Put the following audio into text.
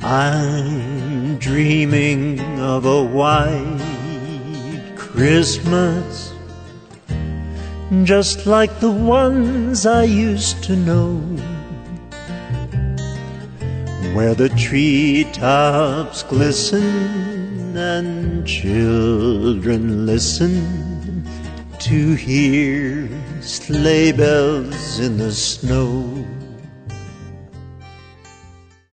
I'm dreaming of a white Christmas, just like the ones I used to know, where the treetops glisten and children listen to hear sleigh bells in the snow.